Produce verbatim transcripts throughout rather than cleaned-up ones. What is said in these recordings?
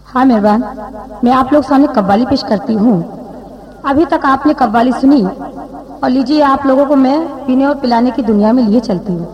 हाँ मेहरबान, मैं आप लोग सामने कव्वाली पेश करती हूँ। अभी तक आपने कव्वाली सुनी और लीजिए आप लोगों को मैं पीने और पिलाने की दुनिया में लिए चलती हूँ।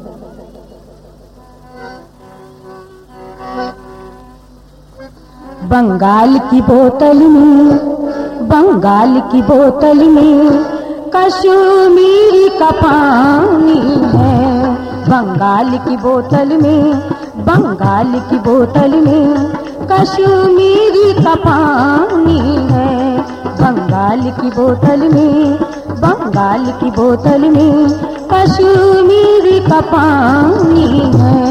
बंगाल की बोतल में, बंगाल की बोतल में कश्मीरी का पानी है। बंगाल की बोतल में, बंगाल की बोतल में कश्मीरी का पानी है। बंगाल की बोतल में, बंगाल की बोतल में कश्मीरी का पानी है।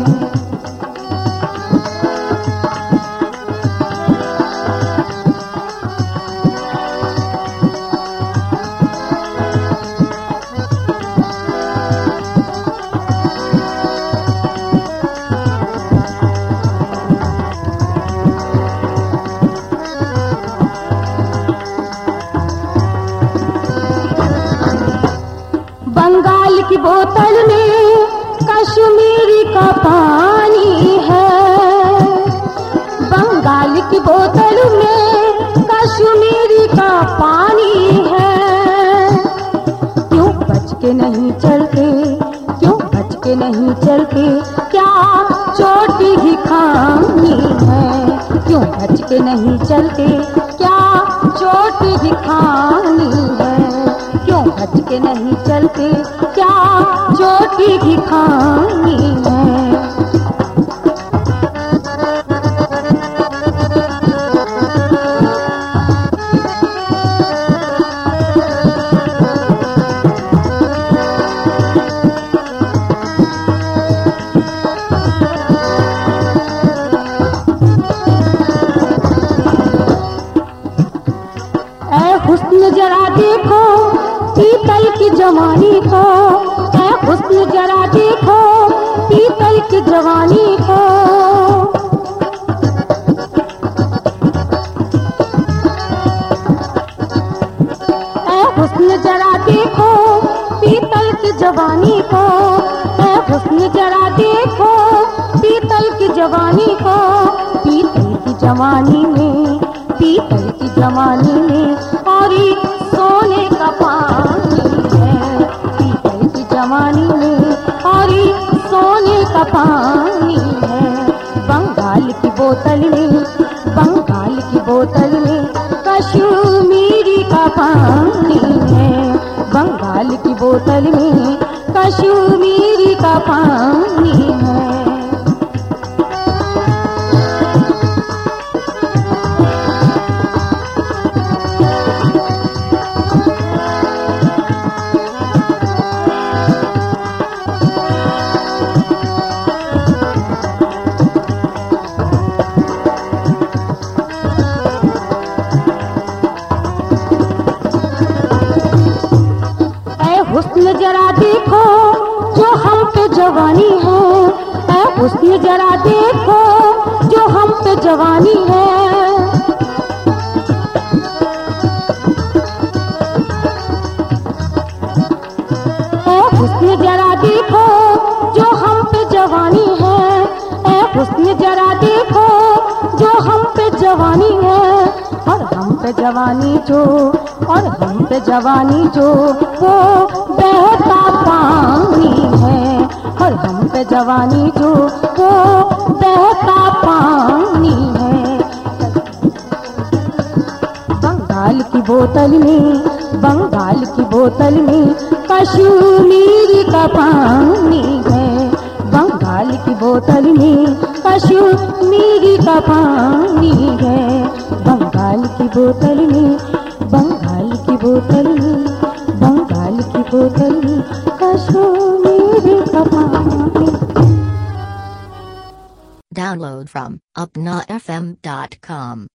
बंगाल की बोतल में कश्मीरी का पानी है। बंगाल की बोतल में कश्मीरी का पानी है। क्यों बच के नहीं चलते, क्यों बच के नहीं चलते, क्या चोटी ही खानी है। क्यों बच के नहीं चलते, क्या चोटी ही खानी है। क्यों बच के नहीं चलते, क्या चोटी भी खानी है। ऐ हुस्न जरा देखो पीतल की जवानी को, ऐ हुस्न जरा देखो पीतल की जवानी को। ऐ हुस्न जरा देखो पीतल की जवानी को, ऐ हुस्न जरा देखो पीतल की जवानी को। पीतल की जवानी में, पीतल की जवानी में और सोने का पानी है। पीतल की जवानी में और सोने का पानी है। बंगाल की बोतल में, बंगाल की बोतल में कश्मीरी का पानी है। बंगाल की बोतल में कश्मीरी का पानी है। हुस्न जरा देखो जो हम पे जवानी है। ऐ हुस्न जरा देखो जो हम पे जवानी है। ऐ हुस्न जरा देखो जो हम पे जवानी है। ऐ हुस्न जरा देखो जो हम पे जवानी है। और हम पे जवानी जो, और हम पे जवानी जो वो बहता पानी है। और हम पे जवानी जो वो बहता पानी है। बंगाल की बोतल में, बंगाल की बोतल में कश्मीरी का पानी है। बंगाल की बोतल में कश्मीरी का पानी है। बंगाल की बोतल में, बंगाल की बोतल में, बंगाल की बोतल में कश्मीरी का पानी। Download from upna f m dot com